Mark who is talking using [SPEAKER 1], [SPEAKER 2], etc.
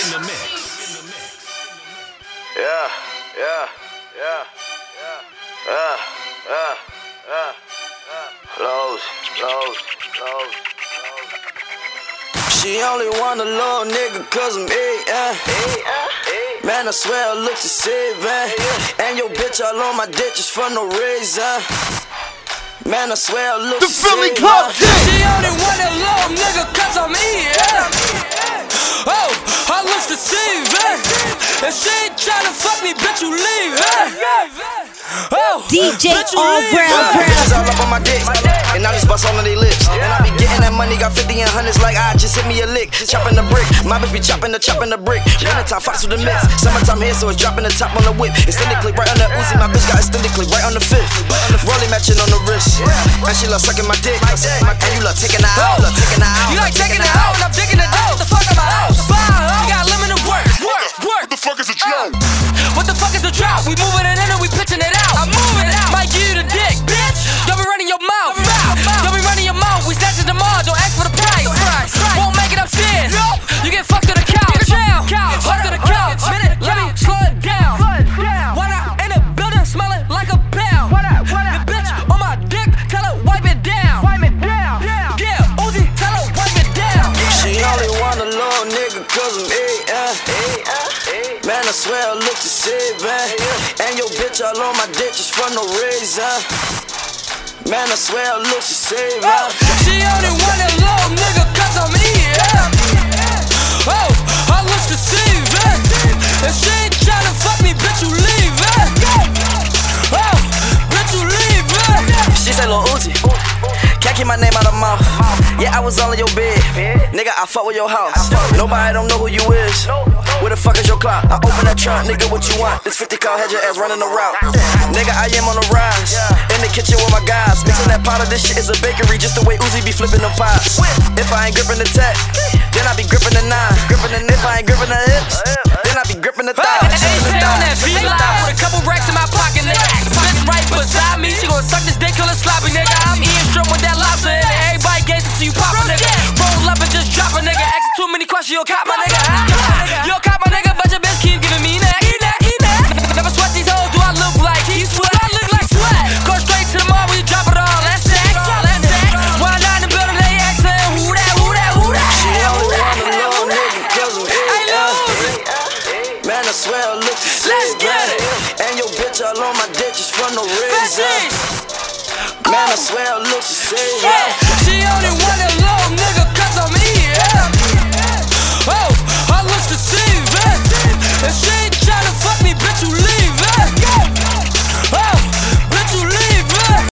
[SPEAKER 1] Yeah. Lows. She only want a little nigga cause I'm eatin'. Man, I swear I look deceiving. And your bitch all on my dick just for no reason. Man, I swear I look deceiving.
[SPEAKER 2] The Philly Club King.
[SPEAKER 3] She only want a little nigga cause I'm eatin'. Oh, I look deceiving. If she ain't tryna fuck me, bitch, you leavin'. Oh,
[SPEAKER 4] DJ all brown.
[SPEAKER 1] Bitches all up on my dick, and I just bust all of they lips. And I be getting that money, got 50 and hundreds like I just hit me a lick. Chopping the brick, my bitch be chopping the brick. Wintertime fox with the mix, summertime here, so it's dropping the top on the whip. Extended click right on the Uzi, my bitch got extended click right on the fifth. Rolling matching on the wrist, and she love sucking my dick. And you love taking her out,
[SPEAKER 3] You like taking it out, and I'm digging it out. What the fuck am I out? You got limited work.
[SPEAKER 2] What the fuck is a drought?
[SPEAKER 3] What the fuck is a drought? We moving it in and we pitching it out. I'm moving it out. Might give you the dick, bitch. Y'all be running your mouth. Y'all be running your mouth. We snatching them all. Don't ask for the price. Won't make it upstairs. You get fucked to the couch. Fucked to the couch. Let me slow it down. Why not in the building smelling like a pound? The bitch on my dick, tell her wipe it down. Yeah, Uzi, tell her wipe it down.
[SPEAKER 1] She only want a little nigga cause I'm eatin'. Man, I swear I look deceiving. And your bitch all on my dick just for no reason. Man, I swear I look deceiving.
[SPEAKER 3] She only want a little nigga cause I'm eatin'. Oh, I look deceiving. If she ain't tryna fuck me, bitch, you leavin'. Oh, bitch, you leavin'.
[SPEAKER 1] She say Lil Uzi, can't keep my name out of mouth. Yeah, I was all in your bed, nigga, I fuck with your house. Nobody don't know who you is. Where the fuck is your clock? I open that trunk, nigga, what you want? This 50 car had your ass running the route. Nigga, I am on the rise. In the kitchen with my guys, mixing that powder. This shit is a bakery, just the way Uzi be flipping them pies. If I ain't gripping the tech, then I be gripping the nine. If I ain't gripping the hips, then I be gripping the thighs.
[SPEAKER 3] Stay on that V-Live with a couple racks in my pocket, nigga. Bitch right beside me, she gon' suck this dick till it's sloppy, nigga. I'm eating straight with that lobster in it. Everybody gets to see you pop a nigga. Roll up and just drop a nigga. Asking too many questions, you'll cop my nigga. You'll cop my nigga, but your bitch keep giving me neck. Never sweat these hoes, do I look like he sweat? I look like sweat. Go straight to the mall when you drop it all. That's sex. Why not in the building, they asking who that?
[SPEAKER 1] She only want a little nigga cause I'm eatin'. Man, I swear I look deceiving. And your bitch all on my dick just for no reason. Man, I swear I look deceiving.
[SPEAKER 3] She only want a